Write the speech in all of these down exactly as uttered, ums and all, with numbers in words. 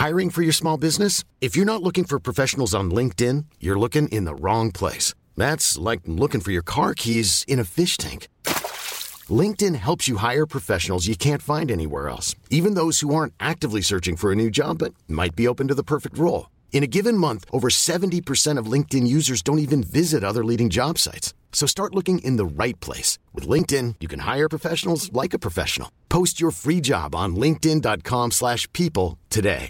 Hiring for your small business? If you're not looking for professionals on LinkedIn, you're looking in the wrong place. That's like looking for your car keys in a fish tank. LinkedIn helps you hire professionals you can't find anywhere else, even those who aren't actively searching for a new job but might be open to the perfect role. In a given month, over seventy percent of LinkedIn users don't even visit other leading job sites. So start looking in the right place. With LinkedIn, you can hire professionals like a professional. Post your free job on linkedin.com slash people today.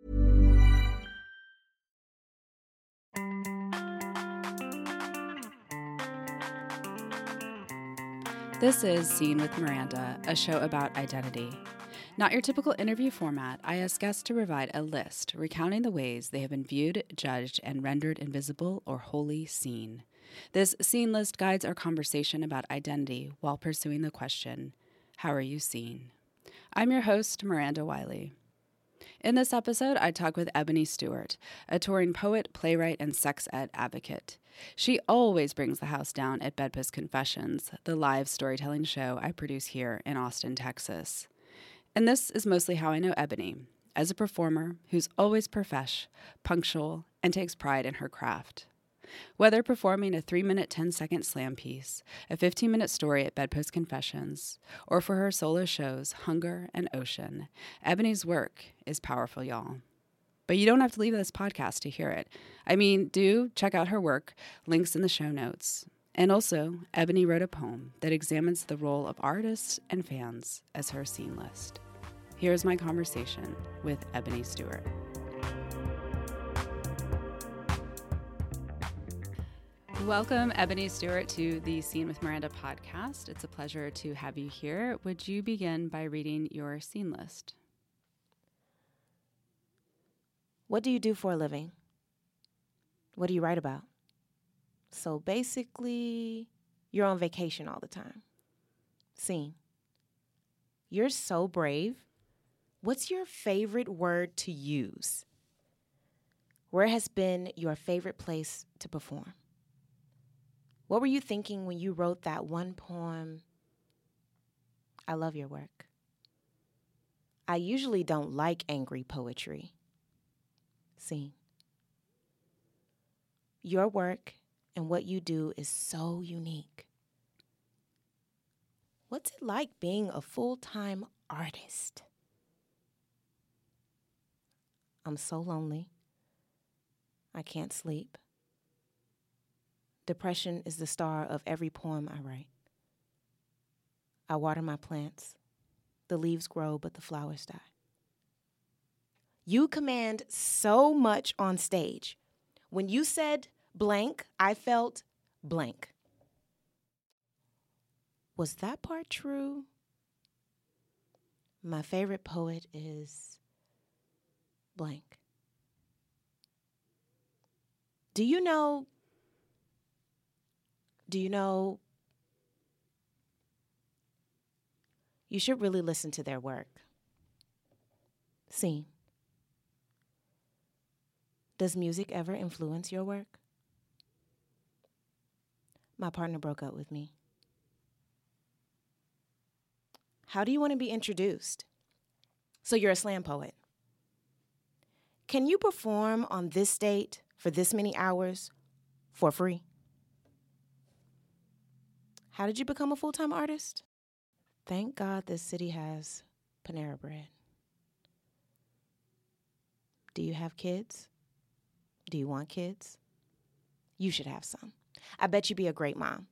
This is Scene with Miranda, a show about identity. Not your typical interview format, I ask guests to provide a list recounting the ways they have been viewed, judged, and rendered invisible or wholly seen. This scene list guides our conversation about identity while pursuing the question, how are you seen? I'm your host, Miranda Wiley. In this episode, I talk with Ebony Stewart, a touring poet, playwright, and sex ed advocate. She always brings the house down at Bedpost Confessions, the live storytelling show I produce here in Austin, Texas. And this is mostly how I know Ebony, as a performer who's always profesh, punctual, and takes pride in her craft. Whether performing a three-minute, ten-second slam piece, a fifteen-minute story at Bedpost Confessions, or for her solo shows, Hunger and Ocean, Ebony's work is powerful, y'all. But you don't have to leave this podcast to hear it. I mean, do check out her work, links in the show notes. And also, Ebony wrote a poem that examines the role of artists and fans as her scene list. Here's my conversation with Ebony Stewart. Welcome, Ebony Stewart, to the Scene with Miranda podcast. It's a pleasure to have you here. Would you begin by reading your scene list? What do you do for a living? What do you write about? So basically, you're on vacation all the time. Scene. You're so brave. What's your favorite word to use? Where has been your favorite place to perform? What were you thinking when you wrote that one poem? I love your work. I usually don't like angry poetry. Scene. Your work and what you do is so unique. What's it like being a full-time artist? I'm so lonely. I can't sleep. Depression is the star of every poem I write. I water my plants. The leaves grow, but the flowers die. You command so much on stage. When you said blank, I felt blank. Was that part true? My favorite poet is blank. Do you know Do you know, you should really listen to their work. Scene. Does music ever influence your work? My partner broke up with me. How do you want to be introduced? So you're a slam poet. Can you perform on this date for this many hours for free? How did you become a full-time artist? Thank God this city has Panera Bread. Do you have kids? Do you want kids? You should have some. I bet you'd be a great mom.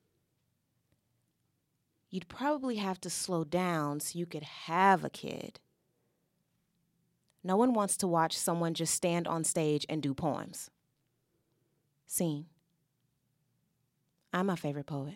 You'd probably have to slow down so you could have a kid. No one wants to watch someone just stand on stage and do poems. Scene. I'm my favorite poet.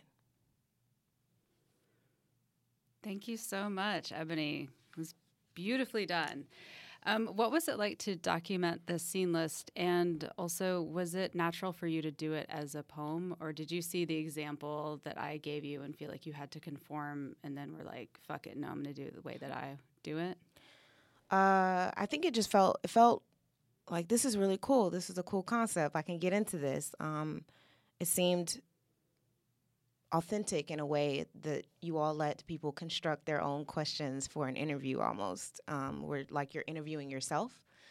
Thank you so much, Ebony. It was beautifully done. Um, what was it like to document the scene list? And also, was it natural for you to do it as a poem? Or did you see the example that I gave you and feel like you had to conform and then were like, fuck it, no, I'm going to do it the way that I do it? Uh, I think it just felt, it felt like this is really cool. This is a cool concept. I can get into this. Um, it seemed authentic in a way that you all let people construct their own questions for an interview almost, um, where like you're interviewing yourself.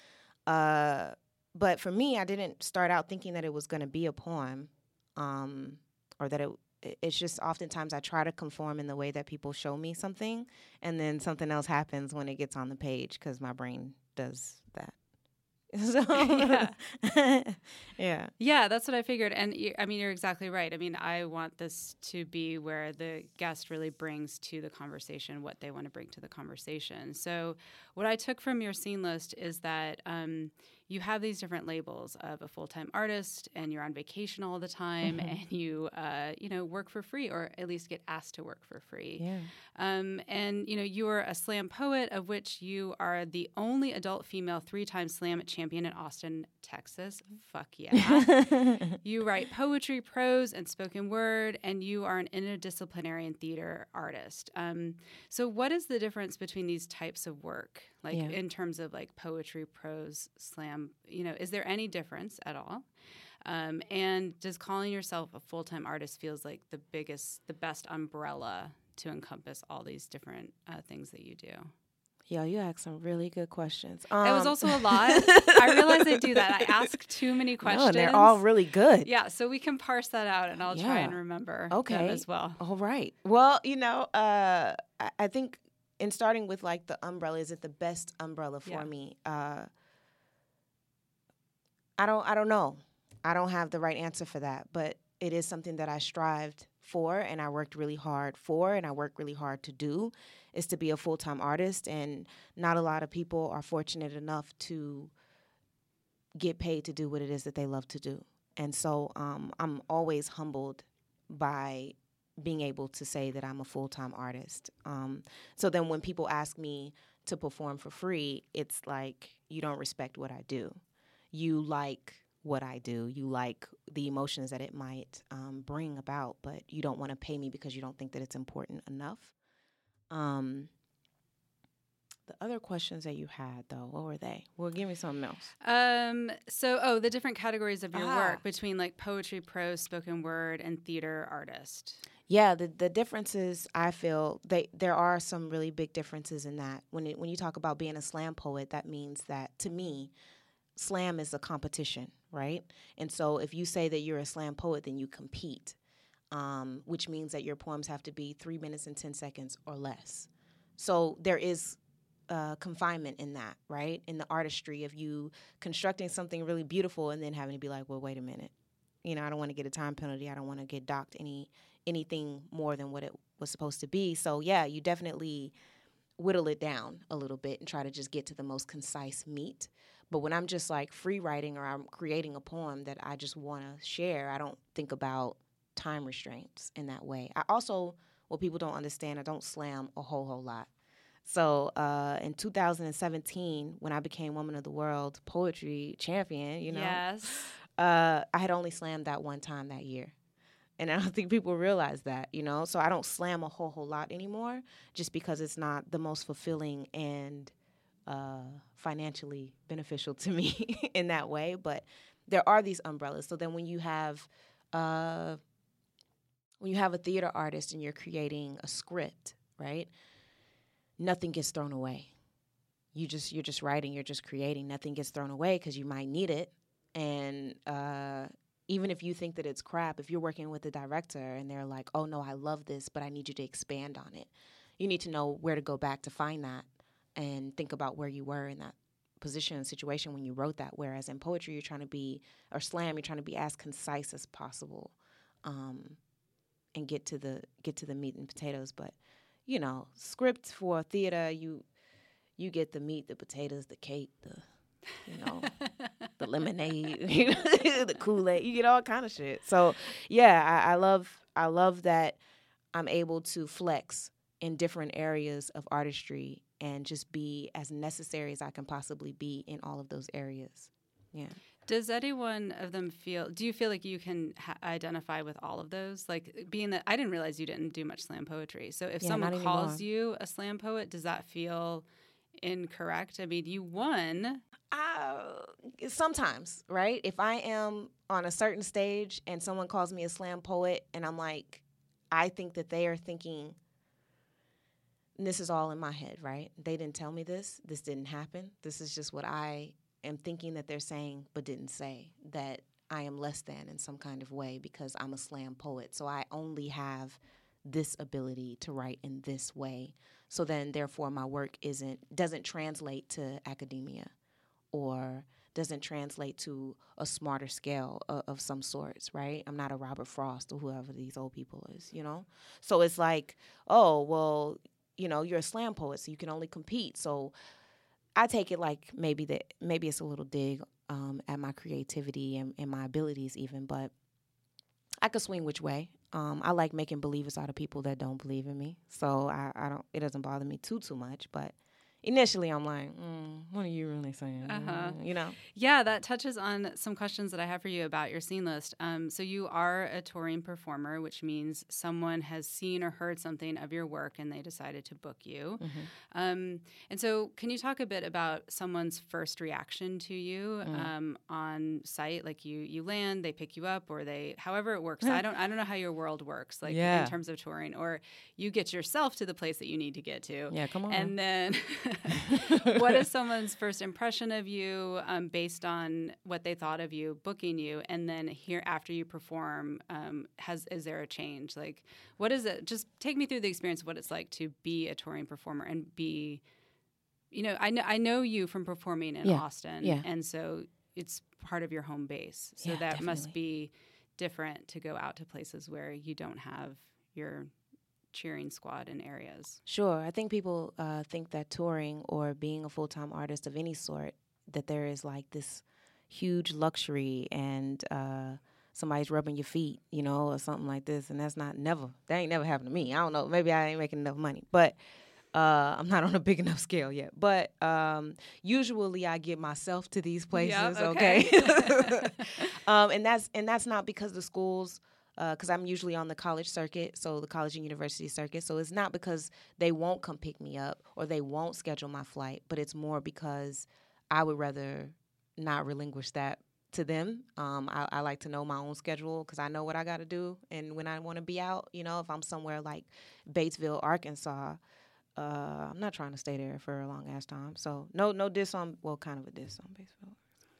Uh, but for me, I didn't start out thinking that it was going to be a poem, um, or that it. It's just oftentimes I try to conform in the way that people show me something, and then something else happens when it gets on the page because my brain does that. So, yeah. yeah. Yeah, that's what I figured. And you, I mean, you're exactly right. I mean, I want this to be where the guest really brings to the conversation what they want to bring to the conversation. So what I took from your scene list is that um, you have these different labels of a full-time artist, and you're on vacation all the time, mm-hmm. and you, uh, you know, work for free, or at least get asked to work for free. Yeah. Um, and, you know, you are a slam poet, of which you are the only adult female three-time slam champion in Austin, Texas. Fuck yeah. You write poetry, prose, and spoken word, and you are an interdisciplinary and theater artist. Um, so what is the difference between these types of work, like yeah. in terms of like poetry, prose, slam? You know, is there any difference at all? Um, and does calling yourself a full-time artist feels like the biggest, the best umbrella to encompass all these different uh, things that you do? Yo, you asked some really good questions. Um, it was also a lot. I realize I do that. I ask too many questions. No, and they're all really good. Yeah, so we can parse that out, and I'll yeah. try and remember okay. them as well. All right. Well, you know, uh, I, I think in starting with, like, the umbrella, is it the best umbrella for yeah. me? Uh, I don't. I don't know. I don't have the right answer for that, but it is something that I strived for, and I worked really hard for, and I work really hard to do, is to be a full-time artist. And not a lot of people are fortunate enough to get paid to do what it is that they love to do. And so um, I'm always humbled by being able to say that I'm a full-time artist. Um, so then when people ask me to perform for free, it's like, you don't respect what I do. You like what I do. You like the emotions that it might um, bring about, but you don't want to pay me because you don't think that it's important enough. Um, the other questions that you had, though, what were they? Well, give me something else. Um, so, oh, the different categories of your ah. work between, like, poetry, prose, spoken word, and theater artist. Yeah, the the differences, I feel, they there are some really big differences in that. When it, when you talk about being a slam poet, that means that, to me, slam is a competition, right? And so if you say that you're a slam poet, then you compete, um, which means that your poems have to be three minutes and ten seconds or less. So there is uh, confinement in that, right? In the artistry of you constructing something really beautiful and then having to be like, well, wait a minute. You know, I don't want to get a time penalty. I don't want to get docked any anything more than what it was supposed to be. So, yeah, you definitely whittle it down a little bit and try to just get to the most concise meat. But when I'm just like free writing or I'm creating a poem that I just want to share, I don't think about time restraints in that way. I also, what people don't understand, I don't slam a whole, whole lot. So uh, in two thousand seventeen, when I became Woman of the World Poetry Champion, you know, yes. uh, I had only slammed that one time that year. And I don't think people realize that, you know. So I don't slam a whole, whole lot anymore just because it's not the most fulfilling and uh, financially beneficial to me in that way. But there are these umbrellas. So then when you have uh, when you have a theater artist and you're creating a script, right, nothing gets thrown away. You just you're just writing, you're just creating. Nothing gets thrown away because you might need it. And uh, even if you think that it's crap, if you're working with a director and they're like, oh, no, I love this, but I need you to expand on it, you need to know where to go back to find that and think about where you were in that position and situation when you wrote that. Whereas in poetry, you're trying to be, or slam, you're trying to be as concise as possible um, and get to the get to the meat and potatoes. But, you know, script for theater, you you get the meat, the potatoes, the cake, the, you know, the lemonade, the Kool-Aid, you get all kind of shit. So, yeah, I, I love I love that I'm able to flex in different areas of artistry and just be as necessary as I can possibly be in all of those areas. Yeah. Does any one of them feel, do you feel like you can ha- identify with all of those? Like, being that, I didn't realize you didn't do much slam poetry. So if yeah, someone calls you a slam poet, does that feel incorrect? I mean, you won. Uh, sometimes, right? If I am on a certain stage and someone calls me a slam poet and I'm like, I think that they are thinking, this is all in my head, right? They didn't tell me this. This didn't happen. This is just what I am thinking that they're saying but didn't say that I am less than in some kind of way because I'm a slam poet. So I only have this ability to write in this way. So then, therefore, my work isn't doesn't translate to academia or doesn't translate to a smarter scale of, of some sorts, right? I'm not a Robert Frost or whoever these old people is, you know? So it's like, oh, well, you know, you're a slam poet, so you can only compete. So I take it like maybe that maybe it's a little dig um, at my creativity and, and my abilities even, but I could swing which way. Um, I like making believers out of people that don't believe in me. So I, I don't. It doesn't bother me too too much. But initially, I'm like, mm, what are you really saying? Uh-huh. Mm, you know? Yeah, that touches on some questions that I have for you about your scene list. Um, so you are a touring performer, which means someone has seen or heard something of your work and they decided to book you. Mm-hmm. Um, and so can you talk a bit about someone's first reaction to you Mm. um, on site? Like you you land, they pick you up, or they, however it works. I don't I don't know how your world works, like Yeah. in terms of touring, or you get yourself to the place that you need to get to. Yeah, come on. And then what is someone's first impression of you um, based on what they thought of you booking you? And then here after you perform, um, has is there a change? Like, what is it? Just take me through the experience of what it's like to be a touring performer and be, you know, I know, I know you from performing in Yeah. Austin. Yeah. And so it's part of your home base. So Yeah, that definitely. must be different to go out to places where you don't have your cheering squad in areas. Sure. I think people uh, think that touring or being a full-time artist of any sort, that there is like this huge luxury and uh, somebody's rubbing your feet, you know, or something like this. And that's not never, that ain't never happened to me. I don't know. Maybe I ain't making enough money, but uh, I'm not on a big enough scale yet. But um, usually I get myself to these places, Yep, okay. okay? um, and that's and that's not because the schools, because I'm usually on the college circuit, so the college and university circuit. So it's not because they won't come pick me up or they won't schedule my flight, but it's more because I would rather not relinquish that to them. Um, I, I like to know my own schedule because I know what I got to do and when I want to be out. You know, if I'm somewhere like Batesville, Arkansas, uh, I'm not trying to stay there for a long ass time. So no, no diss on, well, kind of a diss on Batesville.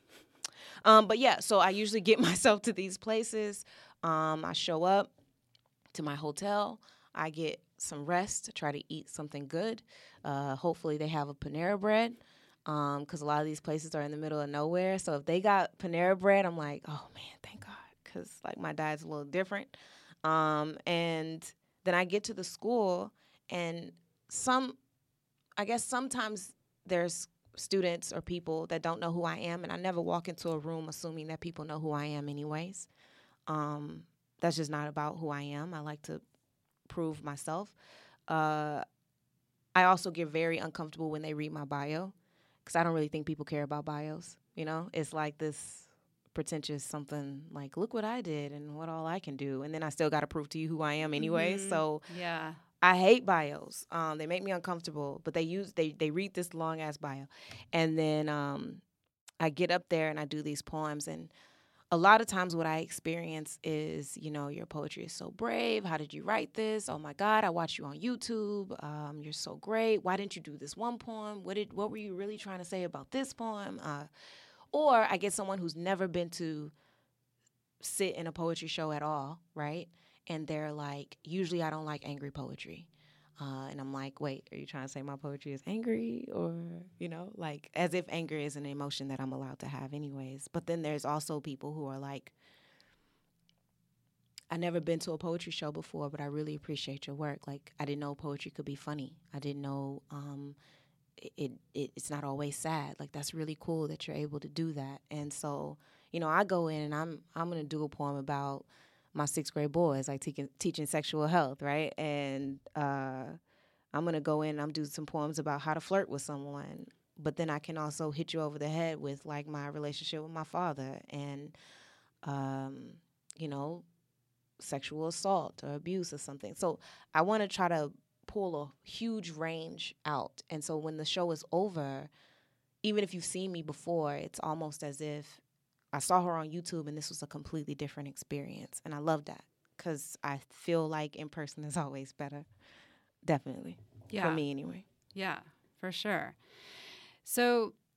Um, but yeah, so I usually get myself to these places. Um, I show up to my hotel. I get some rest to try to eat something good. Uh, hopefully they have a Panera Bread because um, a lot of these places are in the middle of nowhere. So if they got Panera Bread, I'm like, oh, man, thank God, because like my diet's a little different. Um, and then I get to the school, and some, I guess sometimes there's students or people that don't know who I am, and I never walk into a room assuming that people know who I am anyways. Um, that's just not about who I am. I like to prove myself. Uh, I also get very uncomfortable when they read my bio because I don't really think people care about bios. You know, it's like this pretentious something like, look what I did and what all I can do. And then I still got to prove to you who I am anyways. Mm-hmm. So yeah. I hate bios. Um, they make me uncomfortable, but they use they they read this long ass bio, and then um, I get up there and I do these poems. And a lot of times, what I experience is, you know, your poetry is so brave. How did you write this? Oh my God, I watched you on YouTube. Um, you're so great. Why didn't you do this one poem? What did what were you really trying to say about this poem? Uh, or I get someone who's never been to sit in a poetry show at all, right? And they're like, usually I don't like angry poetry. Uh, and I'm like, wait, are you trying to say my poetry is angry? Or, you know, like as if anger is an emotion that I'm allowed to have anyways. But then there's also people who are like, I've never been to a poetry show before, but I really appreciate your work. Like, I didn't know poetry could be funny. I didn't know um, it, it, it it's not always sad. Like, that's really cool that you're able to do that. And so, you know, I go in and I'm I'm going to do a poem about my sixth grade boys, like te- teaching sexual health, right? And uh, I'm going to go in and I'm doing some poems about how to flirt with someone. But then I can also hit you over the head with, like, my relationship with my father and, um, you know, sexual assault or abuse or something. So I want to try to pull a huge range out. And so when the show is over, even if you've seen me before, it's almost as if I saw her on YouTube and this was a completely different experience. And I love that because I feel like in person is always better. Definitely. Yeah. For me anyway. Yeah, for sure. So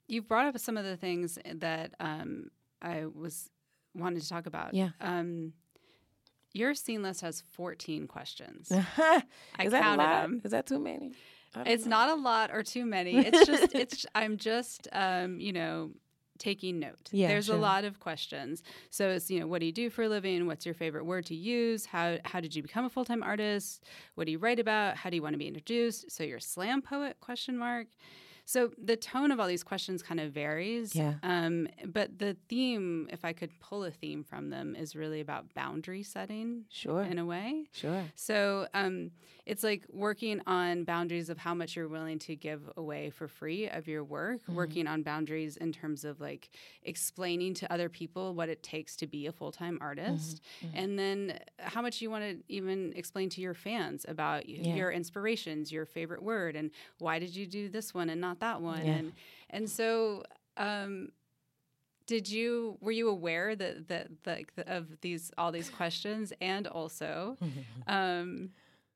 you've brought up some of the things that um, I was wanted to talk about. Yeah. Um, your scene list has fourteen questions. Is I that a counted lot? them. Is that too many? I don't It's know. not a lot or too many. It's just it's I'm just um, you know, taking note. Yeah, There's sure. a lot of questions. So it's, you know, what do you do for a living? What's your favorite word to use? How how did you become a full-time artist? What do you write about? How do you want to be introduced? So you're a slam poet, question mark. So the tone of all these questions kind of varies. Yeah. Um, but the theme, if I could pull a theme from them, is really about boundary setting Sure. in a way. Sure. So um, it's like working on boundaries of how much you're willing to give away for free of your work, Mm-hmm. working on boundaries in terms of like explaining to other people what it takes to be a full-time artist, Mm-hmm. and then how much you want to even explain to your fans about y- Yeah. your inspirations, your favorite word, and why did you do this one and not that one. Yeah. And and so um, did you were you aware that that like the, of these all these questions, and also um,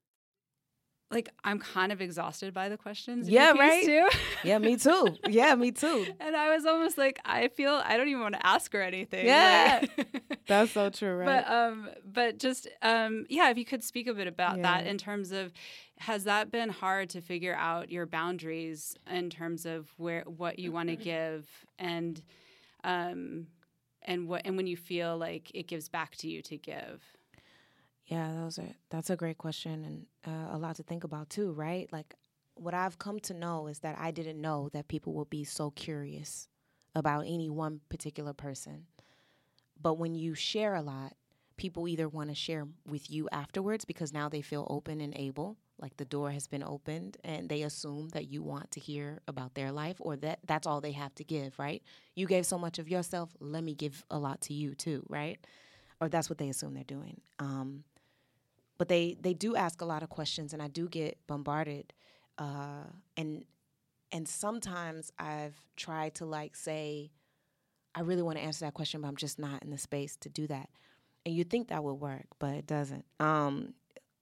like I'm kind of exhausted by the questions in Yeah, your piece right? too. Yeah, me too. Yeah, me too. And I was almost like, I feel I don't even want to ask her anything. Yeah. Like- That's so true, right? But um, but just um, yeah, if you could speak a bit about Yeah. that in terms of, has that been hard to figure out your boundaries in terms of where what you want to give, and um, and what and when you feel like it gives back to you to give. Yeah, those are that's a great question, and uh, a lot to think about too, right? Like, what I've come to know is that I didn't know that people would be so curious about any one particular person. But when you share a lot, people either want to share with you afterwards because now they feel open and able, like the door has been opened, and they assume that you want to hear about their life, or that that's all they have to give, right? You gave so much of yourself, let me give a lot to you too, right? Or that's what they assume they're doing. Um, But they, they do ask a lot of questions, and I do get bombarded. Uh, and and sometimes I've tried to, like, say, I really want to answer that question, but I'm just not in the space to do that. And you think that would work, but it doesn't. Um,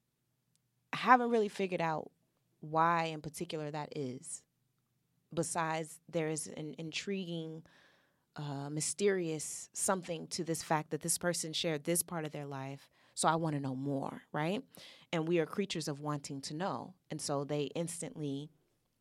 I haven't really figured out why in particular that is. Besides, there is an intriguing, uh, mysterious something to this fact that this person shared this part of their life. So I want to know more, right? And we are creatures of wanting to know. And so they instantly,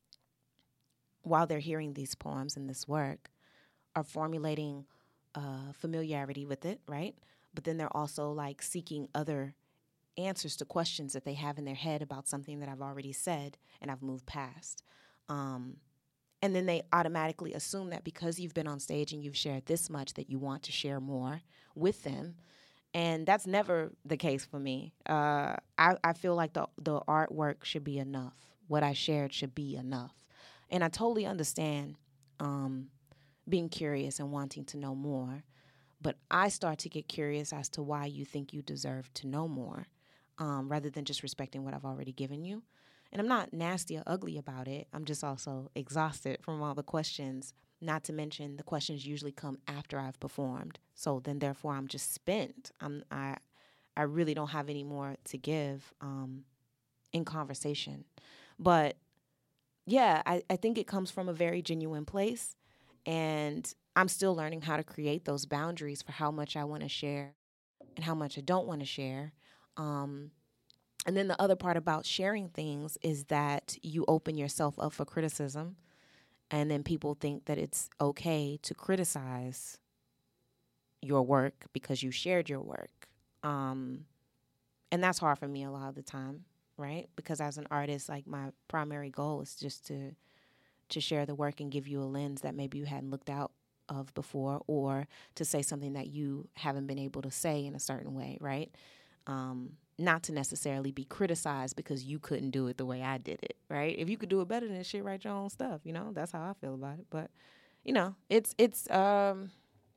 while they're hearing these poems and this work, are formulating uh, familiarity with it, right? But then they're also like seeking other answers to questions that they have in their head about something that I've already said and I've moved past. Um, and then they automatically assume that because you've been on stage and you've shared this much that you want to share more with them. And that's never the case for me. Uh, I, I feel like the, the artwork should be enough. What I shared should be enough. And I totally understand um, being curious and wanting to know more. But I start to get curious as to why you think you deserve to know more, um, rather than just respecting what I've already given you. And I'm not nasty or ugly about it. I'm just also exhausted from all the questions. Not to mention the questions usually come after I've performed. So then therefore I'm just spent. I'm, I I really don't have any more to give um, in conversation. But yeah, I, I think it comes from a very genuine place. And I'm still learning how to create those boundaries for how much I want to share and how much I don't want to share. Um, and then the other part about sharing things is that you open yourself up for criticism. And then people think that it's okay to criticize your work because you shared your work. Um, and that's hard for me a lot of the time, right? Because as an artist, like my primary goal is just to to share the work and give you a lens that maybe you hadn't looked out of before, or to say something that you haven't been able to say in a certain way, right? Um, not to necessarily be criticized because you couldn't do it the way I did it, right? If you could do it better than this shit, write your own stuff, you know? That's how I feel about it. But, you know, it's, it's, um,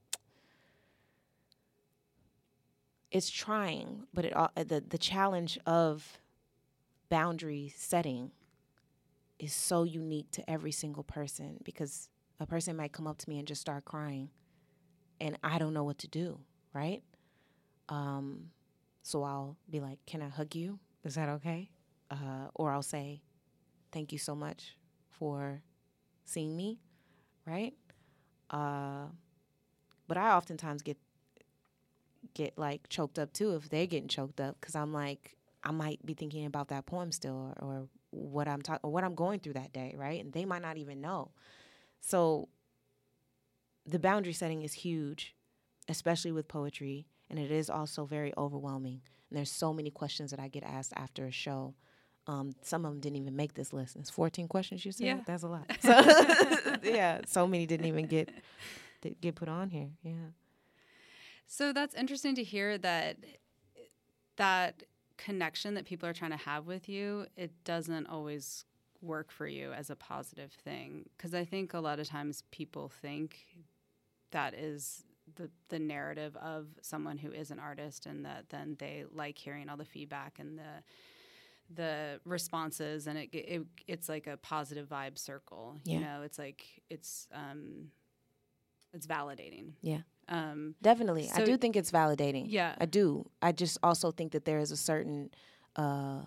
it's trying, but it, uh, the, the challenge of boundary setting is so unique to every single person, because a person might come up to me and just start crying and I don't know what to do, right? Um, so I'll be like, can I hug you? Is that okay? Uh, or I'll say, thank you so much for seeing me, right? Uh, but I oftentimes get get like choked up too if they're getting choked up, because I'm like, I might be thinking about that poem still, or, or what I'm talking, or what I'm going through that day, right? And they might not even know. So the boundary setting is huge, especially with poetry, and it is also very overwhelming. And there's so many questions that I get asked after a show. Um, some of them didn't even make this list. It's fourteen questions, you said? Yeah. That's a lot. So yeah, so many didn't even get get put on here. Yeah. So that's interesting to hear that that connection that people are trying to have with you, it doesn't always work for you as a positive thing. Because I think a lot of times people think that is the the narrative of someone who is an artist, and that then they like hearing all the feedback and the the responses, and it, it it's like a positive vibe circle. Yeah. You know, it's like it's um it's validating. Yeah. Um, Definitely. so I do think it's validating. Yeah. I do. I just also think that there is a certain uh,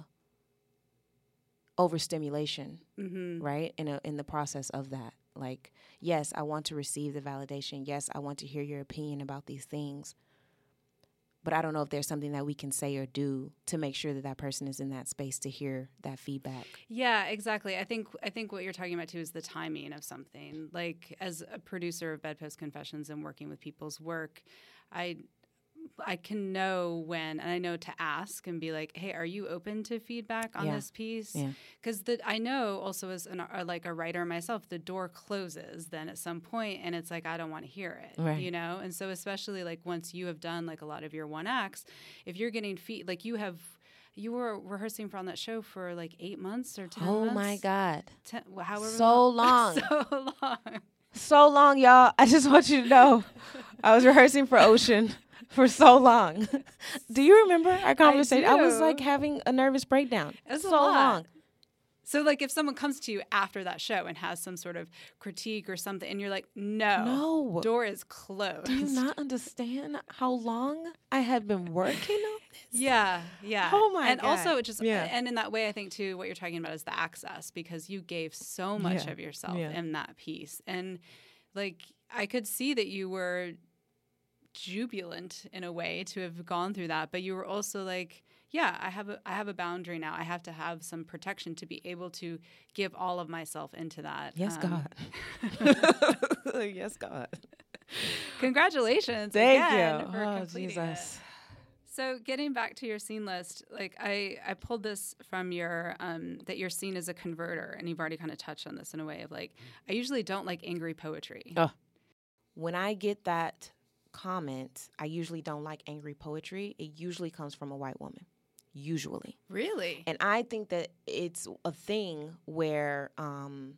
overstimulation, mm-hmm. right, in a, in the process of that. Like, yes, I want to receive the validation. Yes, I want to hear your opinion about these things. But I don't know if there's something that we can say or do to make sure that that person is in that space to hear that feedback. Yeah, exactly. I think I think what you're talking about too is the timing of something. Like, as a producer of Bedpost Confessions and working with people's work, I I can know when, and I know to ask and be like, hey, are you open to feedback on Yeah. this piece? Yeah. Because I know also as an, uh, like a writer myself, the door closes then at some point, and it's like, I don't want to hear it, Right. you know? And so especially like once you have done like a lot of your one acts, if you're getting feed, like you have, you were rehearsing for on that show for like eight months or ten Oh, months. my God. Ten, however So long. so long. So long, y'all. I just want you to know I was rehearsing for Ocean for so long. Do you remember our conversation? I, I was do. like having a nervous breakdown. It was so a lot. long. So, like, if someone comes to you after that show and has some sort of critique or something, and you're like, no, No. door is closed. Do you not understand how long I had been working on this? Yeah, yeah. Oh, my and God. also, it just, Yeah. and in that way, I think, too, what you're talking about is the access, because you gave so much Yeah. of yourself Yeah. in that piece. And, like, I could see that you were jubilant in a way to have gone through that, but you were also like, yeah, I have a I have a boundary now. I have to have some protection to be able to give all of myself into that. Yes, Um, God. Yes, God. Congratulations. Thank again you. For Oh, completing Jesus. it. So getting back to your scene list, like I, I pulled this from your um, that you're seen as a converter, and you've already kind of touched on this in a way of like, I usually don't like angry poetry. Oh. When I get that comment, I usually don't like angry poetry. It usually comes from a white woman. Usually. Really? And I think that it's a thing where um,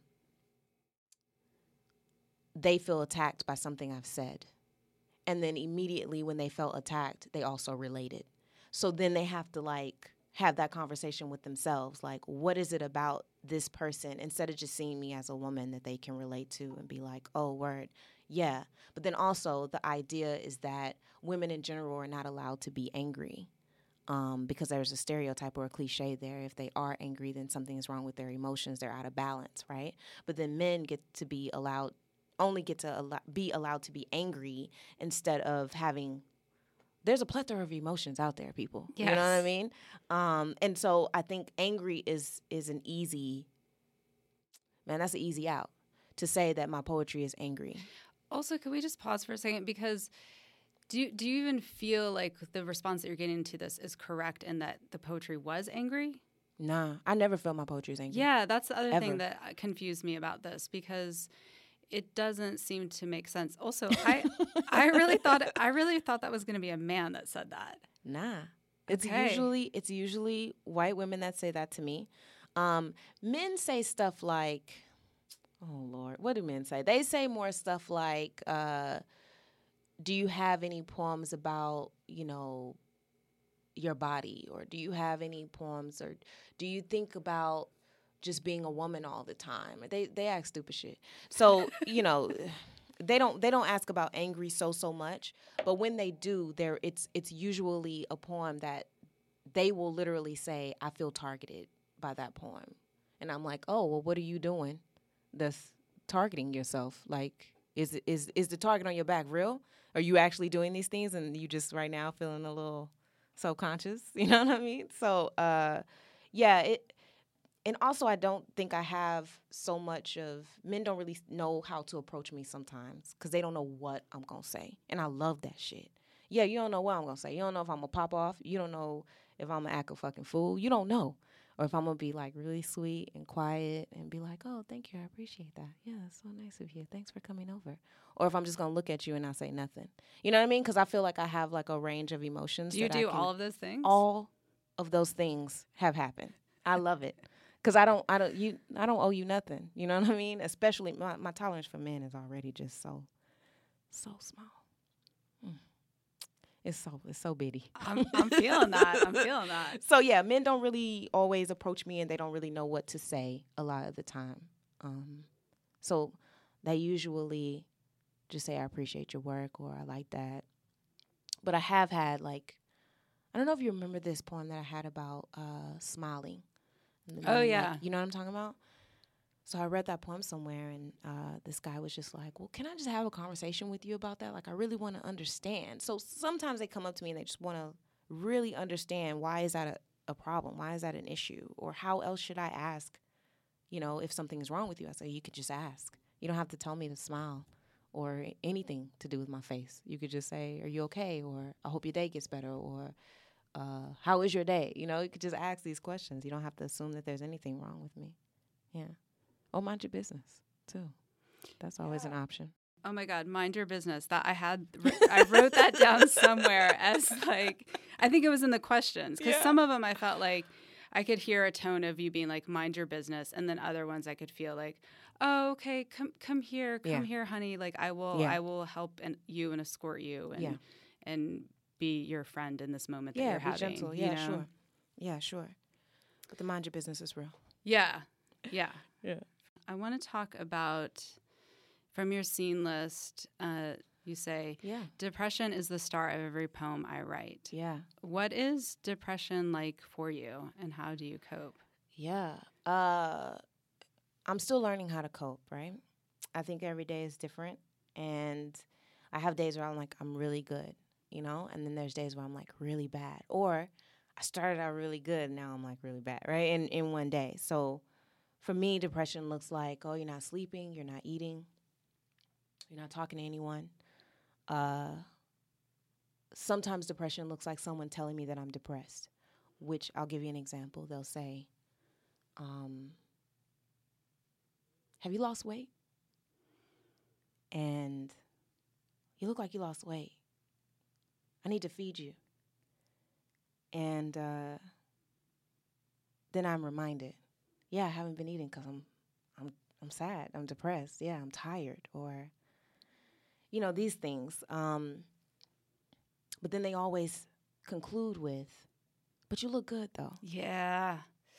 they feel attacked by something I've said. And then immediately when they felt attacked, they also related. So then they have to, like, have that conversation with themselves. Like, what is it about this person? Instead of just seeing me as a woman that they can relate to and be like, oh, word, yeah. But then also the idea is that women in general are not allowed to be angry. Um, because there's a stereotype or a cliche there. If they are angry, then something is wrong with their emotions. They're out of balance, right? But then men get to be allowed, only get to al- be allowed to be angry instead of having, there's a plethora of emotions out there, people. Yes. You know what I mean? Um, and so I think angry is is an easy, man, that's an easy out to say that my poetry is angry. Also, could we just pause for a second? Because do you, do you even feel like the response that you're getting to this is correct in that the poetry was angry? Nah, I never felt my poetry is angry. Yeah, that's the other Ever. thing that confused me about this, because it doesn't seem to make sense. Also, I I really thought I really thought that was going to be a man that said that. Nah. It's Okay. usually it's usually white women that say that to me. Um, men say stuff like, oh Lord, what do men say? They say more stuff like, uh, do you have any poems about, you know, your body? Or do you have any poems, or do you think about just being a woman all the time? They they ask stupid shit. So, you know, they don't they don't ask about angry so so much, but when they do, there it's it's usually a poem that they will literally say, I feel targeted by that poem. And I'm like, oh, well, what are you doing that's targeting yourself? Like, Is is is the target on your back real? Are you actually doing these things and you just right now feeling a little self-conscious? You know what I mean? So, uh, yeah, it, and also I don't think I have so much of, men don't really know how to approach me sometimes because they don't know what I'm going to say. And I love that shit. Yeah, you don't know what I'm going to say. You don't know if I'm going to pop off. You don't know if I'm going to act a fucking fool. You don't know. Or if I'm going to be, like, really sweet and quiet and be like, oh, thank you, I appreciate that. Yeah, it's so nice of you. Thanks for coming over. Or if I'm just going to look at you and not say nothing. You know what I mean? Because I feel like I have, like, a range of emotions. Do you that do I can, all of those things? All of those things have happened. I love it. Because I don't, I don't, you, I don't owe you nothing. You know what I mean? Especially my, my tolerance for men is already just so, so small. Mm. It's so it's so bitty. I'm, I'm feeling that. I'm feeling that. So yeah, men don't really always approach me, and they don't really know what to say a lot of the time. Um, so they usually just say, "I appreciate your work," or "I like that." But I have had, like, I don't know if you remember this poem that I had about uh, smiling. Oh yeah, like, you know what I'm talking about. So I read that poem somewhere, and uh, this guy was just like, well, can I just have a conversation with you about that? Like, I really want to understand. So sometimes they come up to me and they just want to really understand, why is that a, a problem? Why is that an issue? Or how else should I ask, you know, if something is wrong with you? I say, you could just ask. You don't have to tell me to smile or anything to do with my face. You could just say, are you okay? Or I hope your day gets better. Or uh, how is your day? You know, you could just ask these questions. You don't have to assume that there's anything wrong with me. Yeah. Oh, mind your business, too. That's always yeah. an option. Oh, my God. Mind your business. That I had, I wrote that down somewhere as, like, I think it was in the questions. Because yeah. some of them I felt like I could hear a tone of you being like, mind your business. And then other ones I could feel like, oh, okay, come come here. Come yeah. here, honey. Like, I will yeah. I will help and you and escort you and yeah. and be your friend in this moment that yeah, you're be having. Gentle. Yeah, you know? sure. Yeah, sure. But the mind your business is real. Yeah. Yeah. Yeah. I want to talk about, from your scene list, uh, you say, yeah. depression is the star of every poem I write. Yeah. What is depression like for you, and how do you cope? Yeah. Uh, I'm still learning how to cope, right? I think every day is different, and I have days where I'm like, I'm really good, you know? And then there's days where I'm like really bad. Or I started out really good, and now I'm like really bad, right? In, in one day. So for me, depression looks like, oh, you're not sleeping, you're not eating, you're not talking to anyone. Uh, sometimes depression looks like someone telling me that I'm depressed, which I'll give you an example. They'll say, um, have you lost weight? And you look like you lost weight. I need to feed you. And uh, then I'm reminded, yeah, I haven't been eating because I'm, I'm, I'm sad. I'm depressed. Yeah, I'm tired. Or, you know, these things. Um, but then they always conclude with, but you look good, though. Yeah.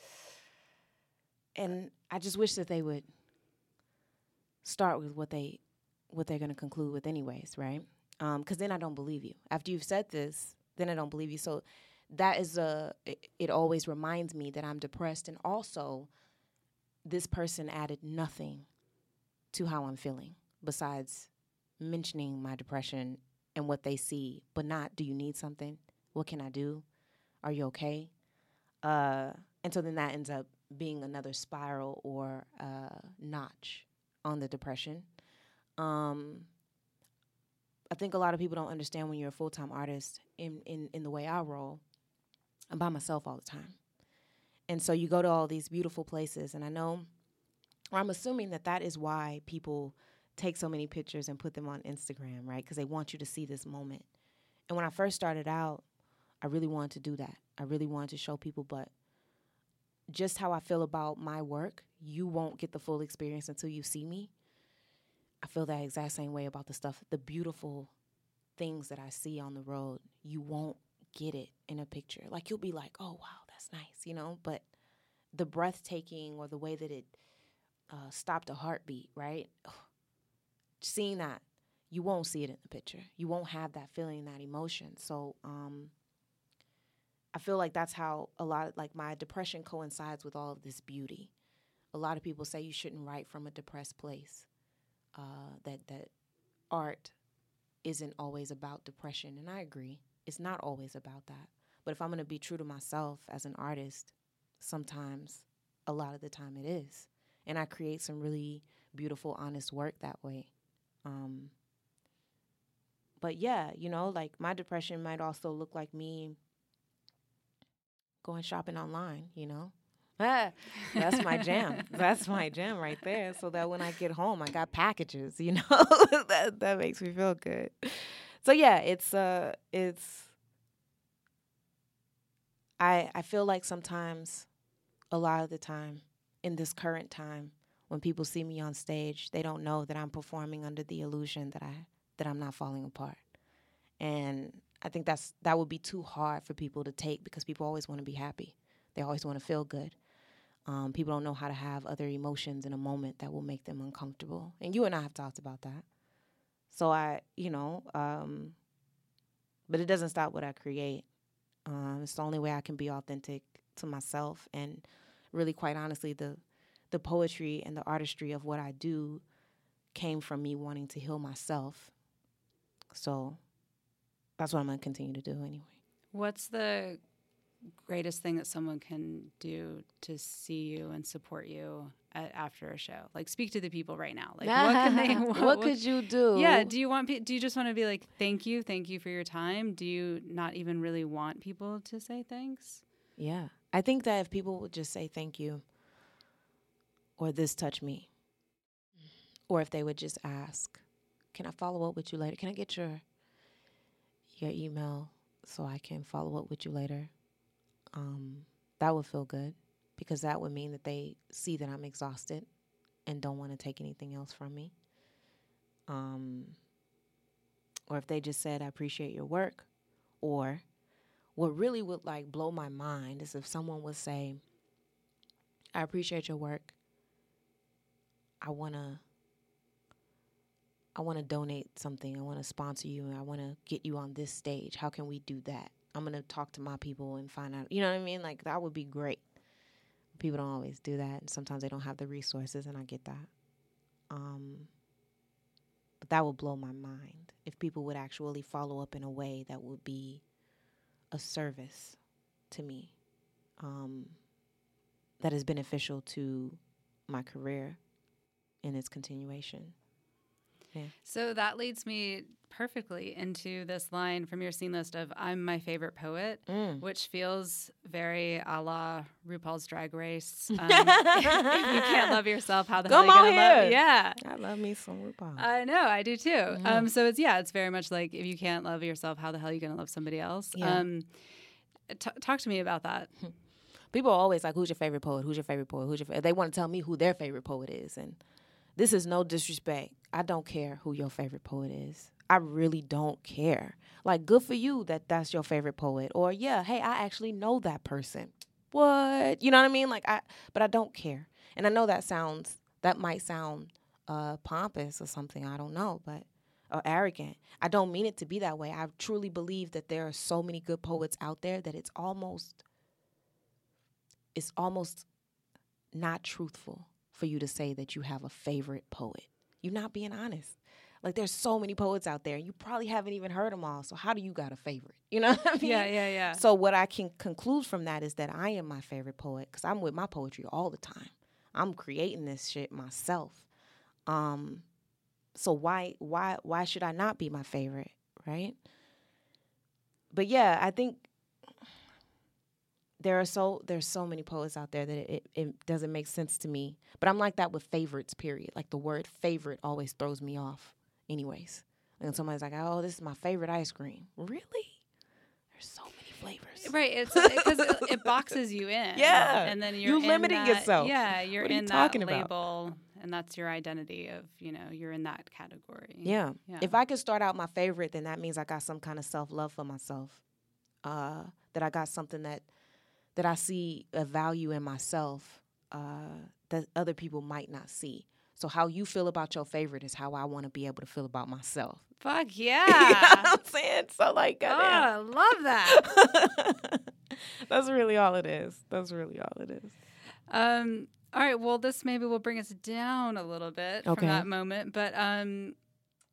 And I just wish that they would start with what they, what they're going to conclude with anyways, right? Because um, then I don't believe you. After you've said this, then I don't believe you. So that is a, it, it always reminds me that I'm depressed. And also, this person added nothing to how I'm feeling besides mentioning my depression and what they see, but not, do you need something? What can I do? Are you okay? Uh, and so then that ends up being another spiral or uh, notch on the depression. Um, I think a lot of people don't understand when you're a full-time artist in, in, in the way I roll. I'm by myself all the time. And so you go to all these beautiful places, and I know, or I'm assuming that that is why people take so many pictures and put them on Instagram, right? Because they want you to see this moment. And when I first started out, I really wanted to do that. I really wanted to show people, but just how I feel about my work, you won't get the full experience until you see me. I feel that exact same way about the stuff, the beautiful things that I see on the road. You won't get it in a picture. Like, you'll be like, oh, wow, that's nice, you know? But the breathtaking or the way that it uh, stopped a heartbeat, right? Ugh. Seeing that, you won't see it in the picture. You won't have that feeling, that emotion. So um, I feel like that's how a lot of, like, my depression coincides with all of this beauty. A lot of people say you shouldn't write from a depressed place. Uh, that that art isn't always about depression, and I agree. It's not always about that. But if I'm going to be true to myself as an artist, sometimes, a lot of the time it is. And I create some really beautiful, honest work that way. Um, but yeah, you know, like my depression might also look like me going shopping online, you know. Ah, that's my jam. That's my jam right there. So that when I get home, I got packages, you know. that that makes me feel good. So yeah, it's uh it's I I feel like sometimes, a lot of the time, in this current time, when people see me on stage, they don't know that I'm performing under the illusion that I that I'm not falling apart. And I think that's that would be too hard for people to take, because people always want to be happy. They always want to feel good. Um, people don't know how to have other emotions in a moment that will make them uncomfortable. And you and I have talked about that. So I, you know, um, but it doesn't stop what I create. Um, it's the only way I can be authentic to myself. And really, quite honestly, the the poetry and the artistry of what I do came from me wanting to heal myself. So that's what I'm going to continue to do anyway. What's the greatest thing that someone can do to see you and support you at, after a show? Like, speak to the people right now. Like, what can they? What, what, what could you do? Yeah. Do you want? Do you just want to be like, thank you, thank you for your time? Do you not even really want people to say thanks? Yeah, I think that if people would just say thank you, or this touched me, or if they would just ask, can I follow up with you later? Can I get your your email so I can follow up with you later? Um, that would feel good, because that would mean that they see that I'm exhausted and don't want to take anything else from me. Um, or if they just said, I appreciate your work. Or what really would like blow my mind is if someone would say, I appreciate your work. I want to I want to donate something. I want to sponsor you, and I want to get you on this stage. How can we do that? I'm going to talk to my people and find out. You know what I mean? Like, that would be great. People don't always do that, and sometimes they don't have the resources, and I get that. Um, but that would blow my mind if people would actually follow up in a way that would be a service to me, um, that is beneficial to my career and its continuation. Yeah. So that leads me perfectly into this line from your scene list of I'm my favorite poet, mm. which feels very a la RuPaul's Drag Race. Um, if you can't love yourself, how the Come hell are you going to love? Yeah. I love me some RuPaul. I know, I do too. Mm-hmm. Um, so it's, yeah, it's very much like if you can't love yourself, how the hell are you going to love somebody else? Yeah. Um, t- talk to me about that. People are always like, who's your favorite poet? Who's your favorite poet? Who's your fa-? They want to tell me who their favorite poet is. And this is no disrespect. I don't care who your favorite poet is. I really don't care. Like, good for you that that's your favorite poet. Or, yeah, hey, I actually know that person. What? You know what I mean? Like, I, but I don't care. And I know that sounds, that might sound uh, pompous or something. I don't know, but, or arrogant. I don't mean it to be that way. I truly believe that there are so many good poets out there that it's almost, it's almost not truthful for you to say that you have a favorite poet. You're not being honest. Like, there's so many poets out there, and you probably haven't even heard them all. So how do you got a favorite? You know what I mean? Yeah, yeah, yeah. So what I can conclude from that is that I am my favorite poet, because I'm with my poetry all the time. I'm creating this shit myself. Um, so why, why, why should I not be my favorite, right? But yeah, I think there are so there's so many poets out there that it, it doesn't make sense to me. But I'm like that with favorites, period. Like, the word favorite always throws me off anyways. And somebody's like, oh, this is my favorite ice cream. Really? There's so many flavors. Right. It's because it, it boxes you in. Yeah. And then you're, you're limiting that, yourself. Yeah. You're what are in you that talking label. About? And that's your identity of, you know, you're in that category. Yeah. yeah. If I could start out my favorite, then that means I got some kind of self-love for myself. Uh, that I got something that that I see a value in myself uh, that other people might not see. So how you feel about your favorite is how I want to be able to feel about myself. Fuck yeah. You know what I'm saying? So, like, oh, I love that. That's really all it is. That's really all it is. Um, all right. Well, this maybe will bring us down a little bit okay. from that moment. But um,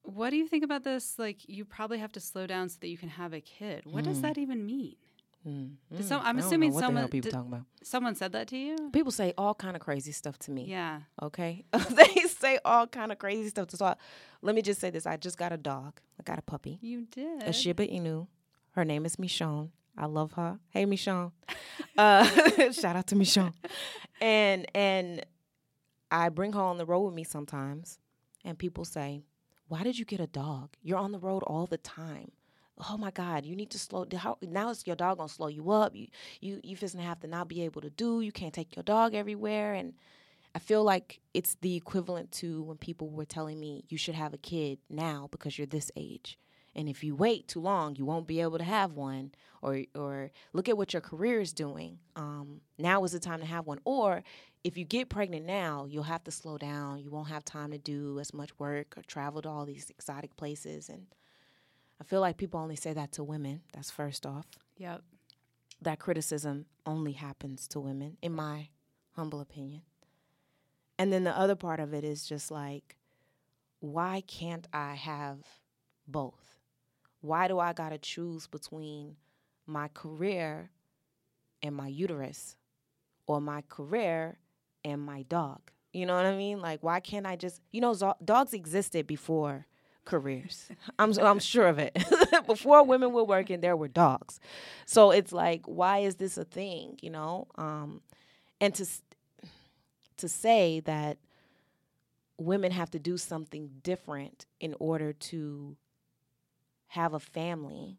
What do you think about this? Like, you probably have to slow down so that you can have a kid. What mm. does that even mean? Mm. Did some, I'm I assuming don't know what someone the hell people did, talking about. Someone said that to you. People say all kind of crazy stuff to me. Yeah. Okay. They say all kind of crazy stuff. So I, let me just say this: I just got a dog. I got a puppy. You did. A Shiba Inu. Her name is Michonne. I love her. Hey, Michonne. uh, shout out to Michonne. And and I bring her on the road with me sometimes, and people say, "Why did you get a dog? You're on the road all the time. Oh my God, you need to slow down. Now it's your dog gonna slow you up. You you you just have to not be able to do. You can't take your dog everywhere." And I feel like it's the equivalent to when people were telling me you should have a kid now because you're this age. And if you wait too long, you won't be able to have one. Or or look at what your career is doing. Um, now is the time to have one. Or if you get pregnant now, you'll have to slow down. You won't have time to do as much work or travel to all these exotic places. And I feel like people only say that to women. That's first off. Yep. That criticism only happens to women, in my humble opinion. And then the other part of it is just like, why can't I have both? Why do I got to choose between my career and my uterus, or my career and my dog? You know what I mean? Like, why can't I just, you know, zo- dogs existed before careers. I'm I'm sure of it. Before women were working, there were dogs. So it's like, why is this a thing, you know? Um, and to to say that women have to do something different in order to have a family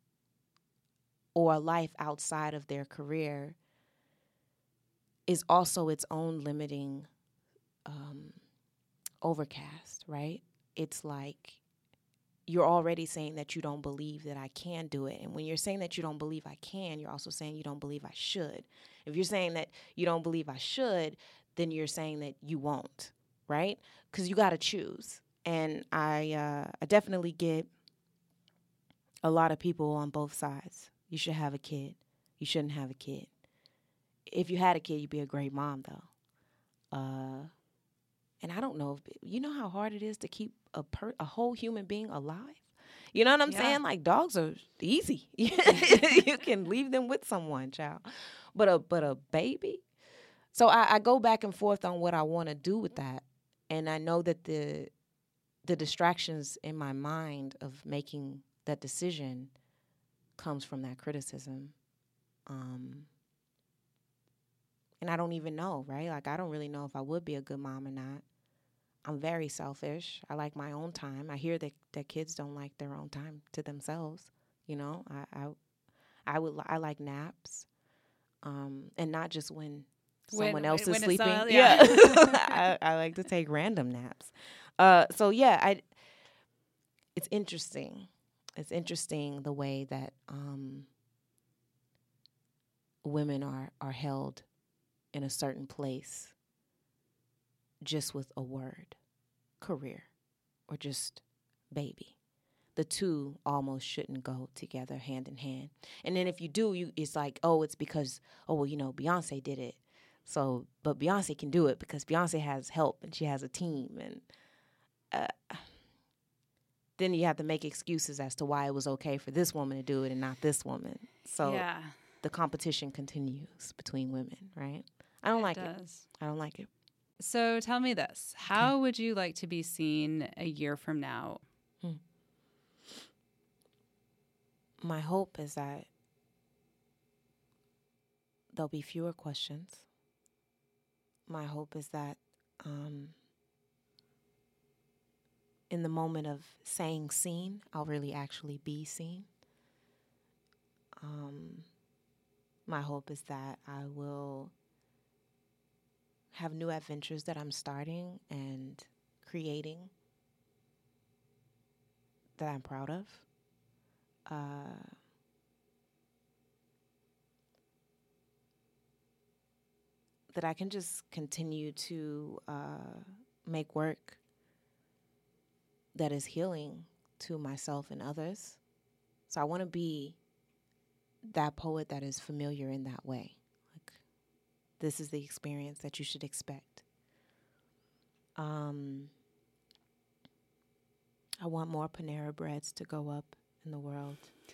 or a life outside of their career is also its own limiting um, overcast, right? It's like you're already saying that you don't believe that I can do it. And when you're saying that you don't believe I can, you're also saying you don't believe I should. If you're saying that you don't believe I should, then you're saying that you won't, right? Because you got to choose. And I, uh, I definitely get a lot of people on both sides. You should have a kid. You shouldn't have a kid. If you had a kid, you'd be a great mom, though. Uh, and I don't know, if, you know how hard it is to keep a per, a whole human being alive? You know what I'm yeah. saying? Like, dogs are easy. You can leave them with someone, child. But a but a baby? So I, I go back and forth on what I want to do with that. And I know that the the distractions in my mind of making that decision comes from that criticism. Um, and I don't even know, right? Like, I don't really know if I would be a good mom or not. I'm very selfish. I like my own time. I hear that, that kids don't like their own time to themselves. You know, I I, I would I like naps, um, and not just when someone when, else when is sleeping. Uh, yeah, yeah. I, I like to take random naps. Uh, so yeah, I. It's interesting. It's interesting the way that um, women are are held in a certain place just with a word, career, or just baby. The two almost shouldn't go together hand in hand. And then if you do, you it's like, oh, it's because, oh, well, you know, Beyonce did it. So, but Beyonce can do it because Beyonce has help and she has a team. And uh, then you have to make excuses as to why it was okay for this woman to do it and not this woman. So yeah. The competition continues between women, right? I don't it like does. it. I don't like it. So tell me this. How okay. would you like to be seen a year from now? Hmm. My hope is that there'll be fewer questions. My hope is that um, in the moment of saying seen, I'll really actually be seen. Um, my hope is that I will have new adventures that I'm starting and creating that I'm proud of. Uh, that I can just continue to uh, make work that is healing to myself and others. So I want to be that poet that is familiar in that way. Like, this is the experience that you should expect. Um, I want more Panera Breads to go up in the world.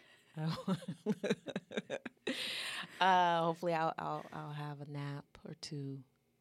uh, hopefully, I'll, I'll I'll have a nap or two.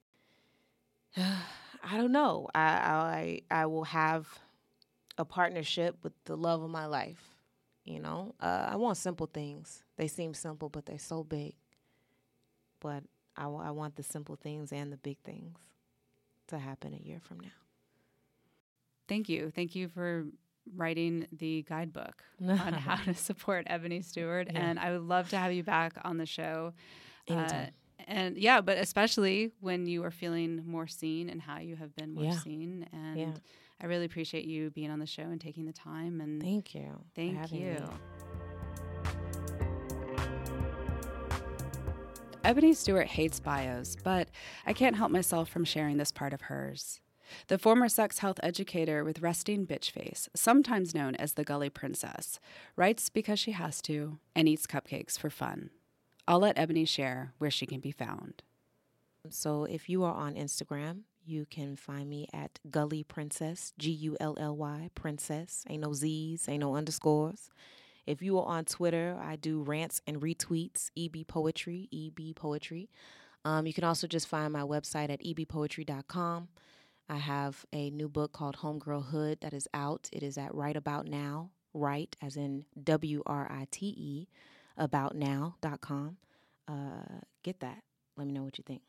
I don't know. I I I will have a partnership with the love of my life. You know, uh, I want simple things. They seem simple, but they're so big. But I, w- I want the simple things and the big things to happen a year from now. Thank you. Thank you for writing the guidebook on how to support Ebony Stewart. Yeah. And I would love to have you back on the show. Anytime. Uh, and yeah, but especially when you are feeling more seen and how you have been more yeah. seen. And yeah. I really appreciate you being on the show and taking the time. And thank you. Thank you. Me. Ebony Stewart hates bios, but I can't help myself from sharing this part of hers. The former sex health educator with resting bitch face, sometimes known as the Gully Princess, writes because she has to and eats cupcakes for fun. I'll let Ebony share where she can be found. So if you are on Instagram, you can find me at Gully Princess, G U L L Y, Princess. Ain't no Z's, ain't no underscores. If you are on Twitter, I do rants and retweets, E B Poetry, E B Poetry. Um, you can also just find my website at e b poetry dot com. I have a new book called Homegirl Hood that is out. It is at Right About Now, Right, as in W R I T E, about now dot com. Uh, get that. Let me know what you think.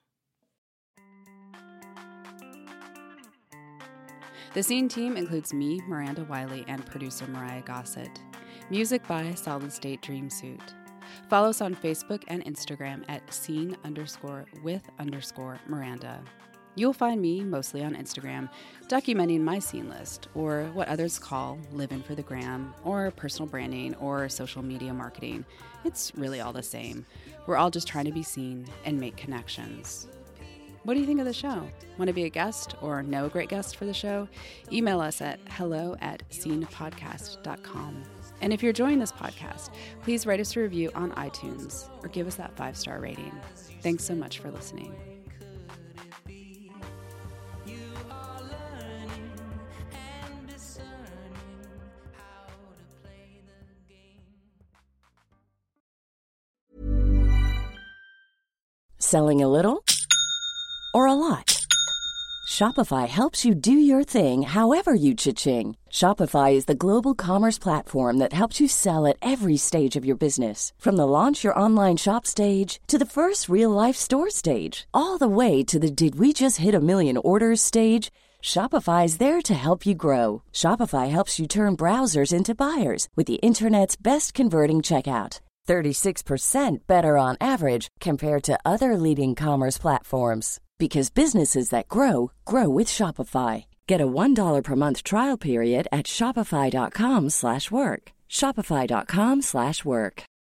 The Scene team includes me, Miranda Wiley, and producer Mariah Gossett. Music by Solid State Dream Suit. Follow us on Facebook and Instagram at scene underscore with underscore Miranda. You'll find me, mostly on Instagram, documenting my scene list, or what others call living for the gram, or personal branding, or social media marketing. It's really all the same. We're all just trying to be seen and make connections. What do you think of the show? Want to be a guest or know a great guest for the show? Email us at hello at scene podcast dot com. And if you're enjoying this podcast, please write us a review on iTunes or give us that five-star rating. Thanks so much for listening. Selling a little or a lot? Shopify helps you do your thing however you cha-ching. Shopify is the global commerce platform that helps you sell at every stage of your business. From the launch your online shop stage to the first real-life store stage, all the way to the did we just hit a million orders stage. Shopify is there to help you grow. Shopify helps you turn browsers into buyers with the internet's best converting checkout. thirty-six percent better on average compared to other leading commerce platforms. Because businesses that grow, grow with Shopify. Get a one dollar per month trial period at shopify dot com slash work. Shopify dot com slash work.